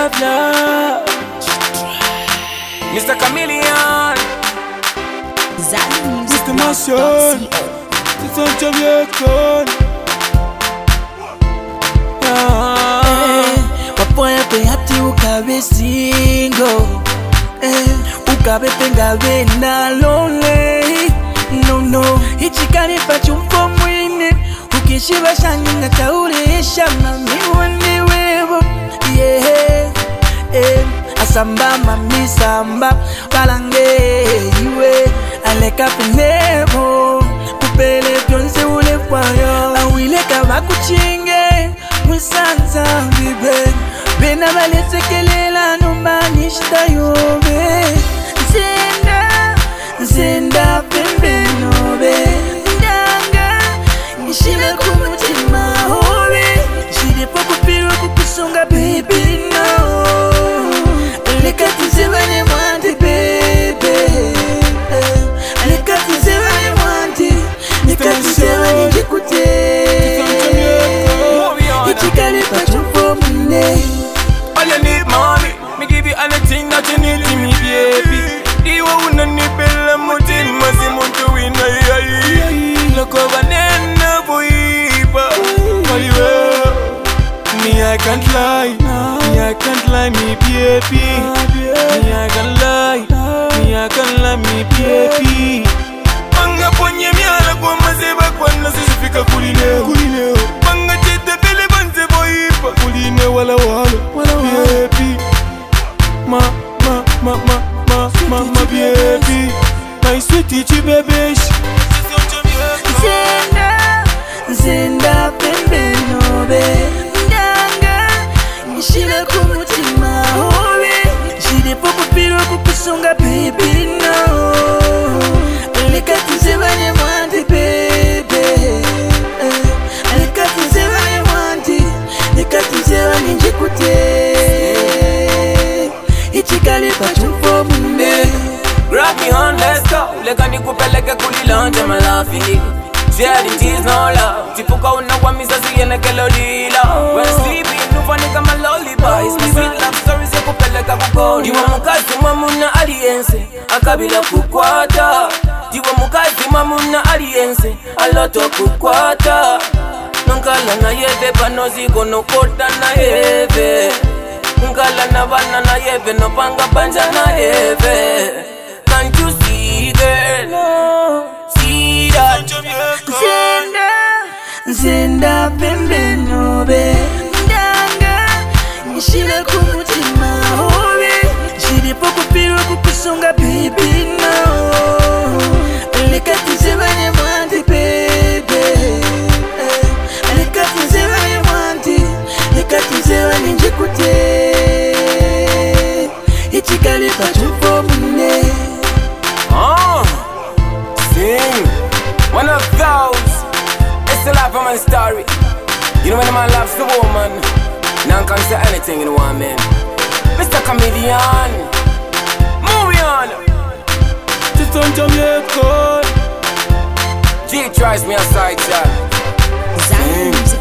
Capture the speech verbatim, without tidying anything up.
love, love. Mister Chameleon, Mister Marshall, it's on Jamaican. Wapoya pe hati ukabe single, eh, ukabe pengabe na lonely. No no, ichikani pa chumpo mwine, ukishiba shangi na taulisha mami wani wewo. Yeah, eh, asamba mami samba, palange iwe, aleka penebo, kupele pyonse ule kwayo, awile kama kuchinge, musanza bibe, bena baletse kelela numba nishita yobe, zenda, zenda pembe nobe, ndanga, nishime kumutima hobe, jide poku piru kukusonga baby no, lekati zebane mwante baby, lekati zebane mwante, lekati zebane jikute, ichikali pachumpo mune. all you need, mommy, me give you anything that you need to me, baby. Iwa unanipela mutin mazimuntu wina yai. Lokova nena boiba, kaliwe. Me I can't lie, me I can't lie, me baby. Me I can't lie, me I can't lie, me baby. Manga ponye miala kwa mazeba kwa nasifika kuline, kuline. Manga jete bele banze boiba, kuline wala wala, baby. Ma ma ma ma ma ma ma baby, my sweetie baby. Zenda, zenda pembe nobe, ndanga, nishime kumutima hobe, jide poku piru kukusonga baby no, lekati zebane mwante baby, lekati zebane mwante, lekati zebane njikute, ichikali pachumpo mune. Grab me on, let's go. Leka nikupeleke kulilonje malafi. Share it is no love. Tipuka unawa mizazi yene kelolila. When sleeping, nufani kama lullabies. My sweet love stories ya kupeleka kukoli. Diwa mukazi mamuna aliense, akabila kukwata. Diwa mukazi mamuna aliense, aloto kukwata. Nkala na yeve panozi kono kota na yeve. Nkala na bana na yeve no panga panja na yeve. Can't you see, girl? See that? Zenda, zenda pembe nobe, ndanga, nishime kumutima hobe, jide poku piru kukusonga baby no, lekati zebane mwante baby, lekati zebane mwante, lekati zebane njikute, ichikali pachumpo mune. Oh, sing one of those. It's the life of my story. You know when a man loves the woman, none can say anything in one man. Mister Chameleon, moving on. It's on Jamaican. G tries me aside, child. Zan,